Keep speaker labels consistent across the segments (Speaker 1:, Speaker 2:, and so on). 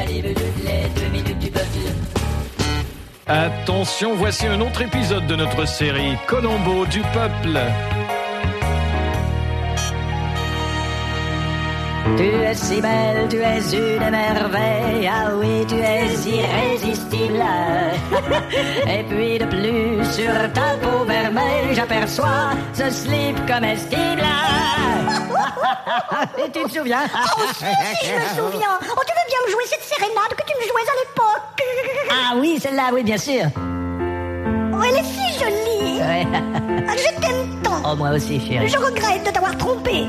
Speaker 1: Les 2 minutes du peuple.
Speaker 2: Attention, voici un autre épisode de notre série Colombo du peuple.
Speaker 1: Tu es si belle, tu es une merveille, ah oui, tu es irrésistible. Et puis de plus, sur ta peau vermeille, j'aperçois ce slip comestible. Et tu te souviens?
Speaker 3: Oh si, je me souviens. Oh, tu veux bien me jouer cette sérénade que tu me jouais à l'époque?
Speaker 1: Ah oui, celle-là, oui, bien sûr.
Speaker 3: Oh, elle est si jolie.
Speaker 1: Ouais.
Speaker 3: Ah, je t'aime tant.
Speaker 1: Oh, moi aussi, chérie.
Speaker 3: Je regrette de t'avoir trompé.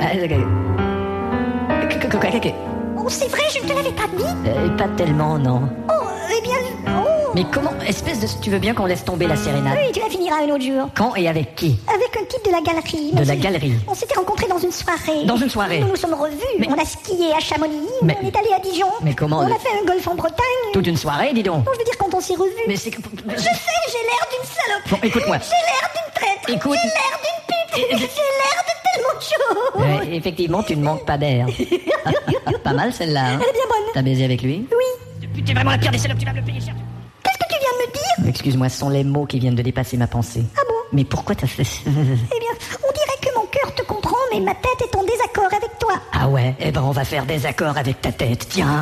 Speaker 3: Oh, c'est vrai, je ne te l'avais pas dit.
Speaker 1: Pas tellement, non.
Speaker 3: Oh, eh bien... Oh.
Speaker 1: Mais comment, espèce de... Tu veux bien qu'on laisse tomber la sérénade?
Speaker 3: Oui, tu la finiras un autre jour.
Speaker 1: Quand et avec qui?
Speaker 3: Avec un type de la galerie.
Speaker 1: De la galerie?
Speaker 3: On s'était rencontrés dans une soirée.
Speaker 1: Dans une soirée?
Speaker 3: Nous nous sommes revus.
Speaker 1: Mais...
Speaker 3: On a skié à Chamonix.
Speaker 1: Mais...
Speaker 3: On est allé à Dijon.
Speaker 1: Mais comment?
Speaker 3: On a fait un golf en Bretagne.
Speaker 1: Toute une soirée, dis donc.
Speaker 3: Non, je veux dire quand on s'est revus.
Speaker 1: Mais c'est...
Speaker 3: Je sais, j'ai l'air d'une salope.
Speaker 1: Bon, écoute-moi.
Speaker 3: J'ai l'air d'une traître.
Speaker 1: Écoute...
Speaker 3: J'ai l'air d'une pipe. J'ai l'air de tellement de choses.
Speaker 1: Effectivement, tu ne manques pas d'air. Pas mal celle-là. Hein.
Speaker 3: Elle est bien bonne.
Speaker 1: T'as baisé avec lui?
Speaker 3: Oui.
Speaker 1: T'es vraiment la pire des salopes, tu vas me le payer cher.
Speaker 3: Qu'est-ce que tu viens de me dire?
Speaker 1: Excuse-moi, ce sont les mots qui viennent de dépasser ma pensée.
Speaker 3: Ah bon?
Speaker 1: Mais pourquoi t'as fait ça?
Speaker 3: Eh bien, on dirait que mon cœur te comprend, mais ma tête est en désaccord avec toi.
Speaker 1: Ah ouais? Eh ben on va faire des accords avec ta tête, tiens.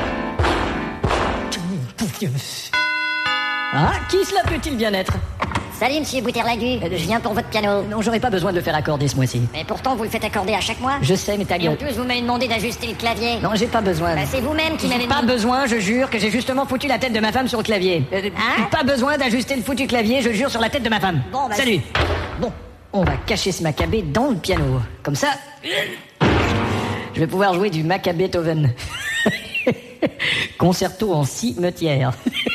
Speaker 1: Ah, qui cela peut-il bien être?
Speaker 4: Salut monsieur Bouterlagu, je viens pour votre piano.
Speaker 1: Non, j'aurais pas besoin de le faire accorder ce mois-ci.
Speaker 4: Mais pourtant vous le faites accorder à chaque mois.
Speaker 1: Je sais, mais ta
Speaker 4: Et en
Speaker 1: gueule.
Speaker 4: plus vous m'avez demandé d'ajuster le clavier.
Speaker 1: Non, j'ai pas besoin.
Speaker 4: Bah, c'est vous-même qui m'avez
Speaker 1: J'ai pas
Speaker 4: demandé.
Speaker 1: besoin, je jure, que j'ai justement foutu la tête de ma femme sur le clavier.
Speaker 4: Hein?
Speaker 1: Pas besoin d'ajuster le foutu clavier, je jure, sur la tête de ma femme.
Speaker 4: Bon, bah,
Speaker 1: salut. Bon, on va cacher ce macabé dans le piano. Comme ça, je vais pouvoir jouer du macabé Beethoven. Concerto en si meutière.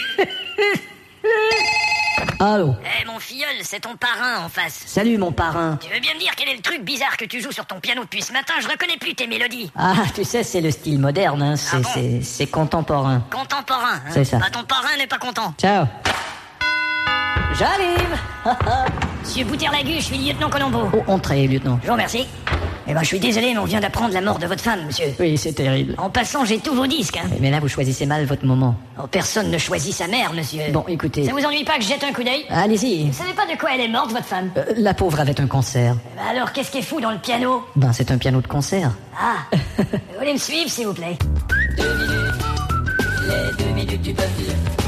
Speaker 1: Allô?
Speaker 4: Eh mon filleul, c'est ton parrain en face.
Speaker 1: Salut mon parrain.
Speaker 4: Tu veux bien me dire quel est le truc bizarre que tu joues sur ton piano depuis ce matin? Je reconnais plus tes mélodies.
Speaker 1: Ah, tu sais, c'est le style moderne, hein.
Speaker 4: Ah bon?
Speaker 1: C'est contemporain.
Speaker 4: Contemporain, hein?
Speaker 1: C'est ça.
Speaker 4: Bah, ton parrain n'est pas content.
Speaker 1: Ciao. J'arrive.
Speaker 4: Monsieur Bouterlagu, je suis lieutenant Colombo.
Speaker 1: Oh, entrez, lieutenant.
Speaker 4: Je vous remercie. Eh ben, je suis désolé, mais on vient d'apprendre la mort de votre femme, monsieur.
Speaker 1: Oui, c'est terrible.
Speaker 4: En passant, j'ai tous vos disques, hein.
Speaker 1: Mais là, vous choisissez mal votre moment.
Speaker 4: Oh, personne ne choisit sa mère, monsieur.
Speaker 1: Bon, écoutez.
Speaker 4: Ça vous ennuie pas que je jette un coup d'œil?
Speaker 1: Allez-y.
Speaker 4: Vous savez pas de quoi elle est morte, votre femme?
Speaker 1: La pauvre avait un cancer.
Speaker 4: Eh ben alors, qu'est-ce qu'elle fout dans le piano?
Speaker 1: Ben, c'est un piano de concert.
Speaker 4: Ah, vous voulez me suivre, s'il vous plaît?
Speaker 1: 2 minutes, les 2 minutes du peuple.